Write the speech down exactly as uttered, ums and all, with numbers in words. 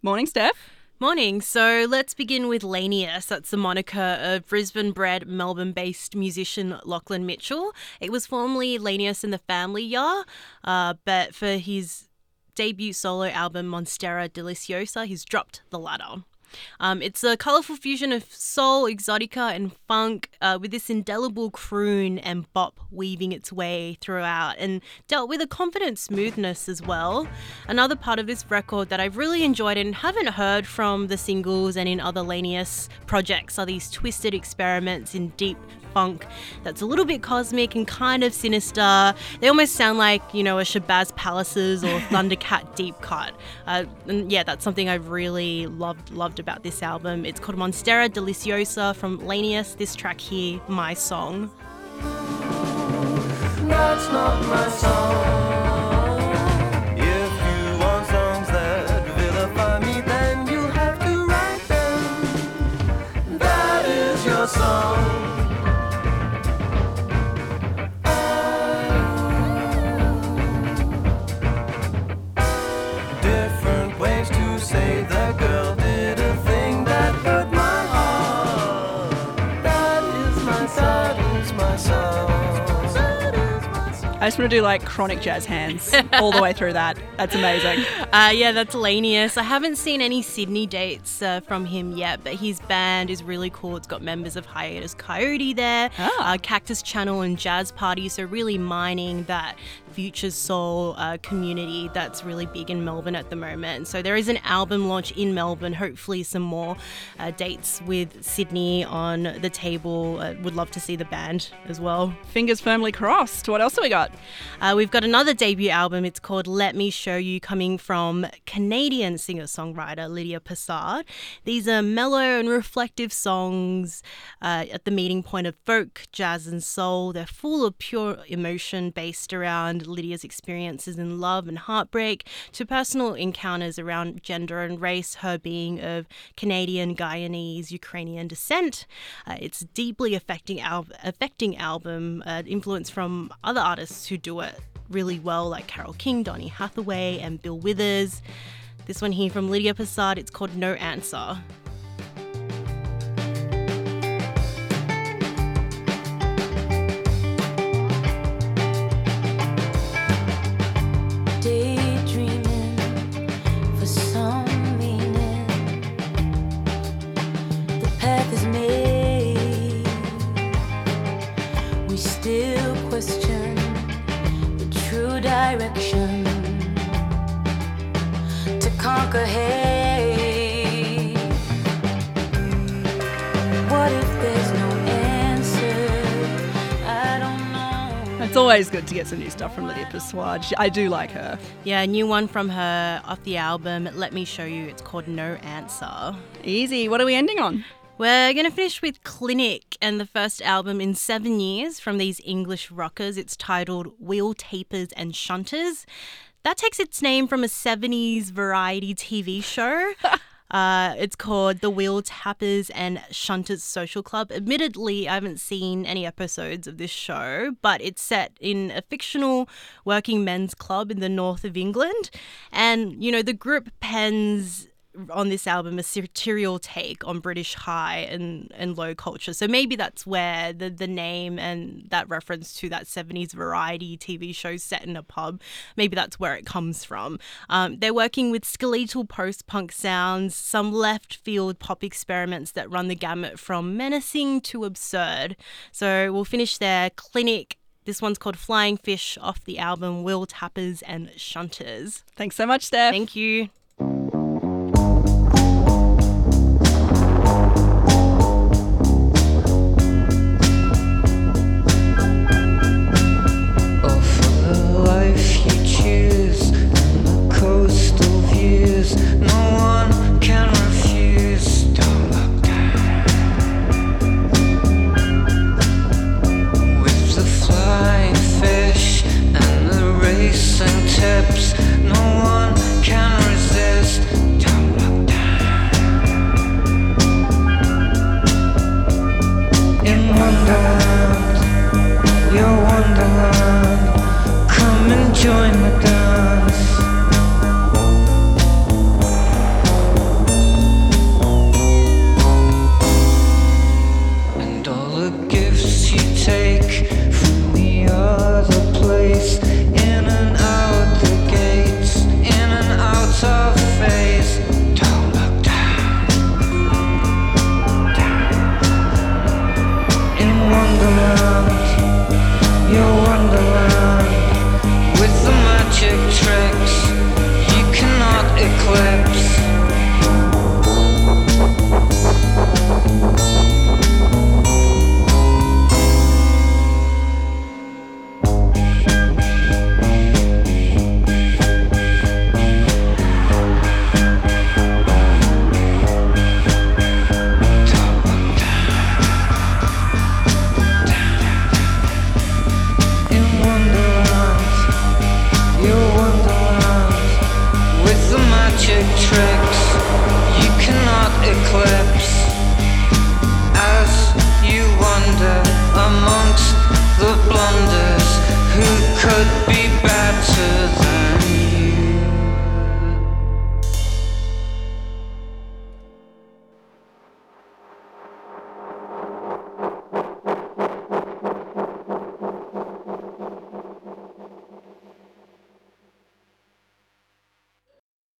Morning, Steph. Morning. So let's begin with Lanius. That's the moniker of Brisbane-bred, Melbourne-based musician Lachlan Mitchell. It was formerly Lanius and the Family Yah, uh, but for his debut solo album Monstera Deliciosa, he's dropped the latter. Um, it's a colourful fusion of soul, exotica and funk uh, with this indelible croon and bop weaving its way throughout, and dealt with a confident smoothness as well. Another part of this record that I've really enjoyed and haven't heard from the singles and in other Lanius projects are these twisted experiments in deep funk that's a little bit cosmic and kind of sinister. They almost sound like, you know, a Shabazz Palaces or Thundercat deep cut. Uh, and yeah, that's something I've really loved loved about this album. It's called Monstera Deliciosa from Lanius. This track here, My Song. That's not my song. If you want songs that vilify me, then you have to write them. That is your song. Different ways to say the girl did a thing that hurt my heart. That is my song. That is my song. I just want to do like chronic jazz hands all the way through that. That's amazing. Uh, yeah, that's Lanius. I haven't seen any Sydney dates uh, from him yet, but his band is really cool. It's got members of Hiatus Coyote there, Ah. uh, Cactus Channel and Jazz Party, so really mining that future soul uh, community that's really big in Melbourne at the moment. So there is an album launch in Melbourne, hopefully some more uh, dates with Sydney on the table. Uh, would love to see the band as well. Fingers firmly crossed. What else do we got? Uh, we've got another debut album. It's called Let Me Show You, coming from Canadian singer-songwriter Lydia Passard. These are mellow and reflective songs uh, at the meeting point of folk, jazz and soul. They're full of pure emotion based around Lydia's experiences in love and heartbreak to personal encounters around gender and race, her being of Canadian, Guyanese, Ukrainian descent. Uh, it's deeply affecting, al- affecting album, uh, influence from other artists who do it really well, like Carole King, Donny Hathaway and Bill Withers. This one here from Lydia Passard, it's called No Answer. Daydreaming for some meaning. The path is made. We still question the true direction to conquer hate. What if there's no answer? I don't know. It's always good to get some new stuff from Lydia Passard. She- I do like her. Yeah, a new one from her off the album Let Me Show You. It's called No Answer. Easy. What are we ending on? We're going to finish with Clinic and the first album in seven years from these English rockers. It's titled Wheel Tapers and Shunters. That takes its name from a seventies variety T V show. Uh, it's called The Wheel Tappers and Shunters Social Club. Admittedly, I haven't seen any episodes of this show, but it's set in a fictional working men's club in the north of England. And, you know, the group pens on this album a satirical take on British high and, and low culture. So maybe that's where the, the name and that reference to that seventies variety T V show set in a pub, maybe that's where it comes from. Um, they're working with skeletal post-punk sounds, some left-field pop experiments that run the gamut from menacing to absurd. So we'll finish there. Clinic. This one's called Flying Fish off the album Wheel Tappers and Shunters. Thanks so much, Steph. Thank you.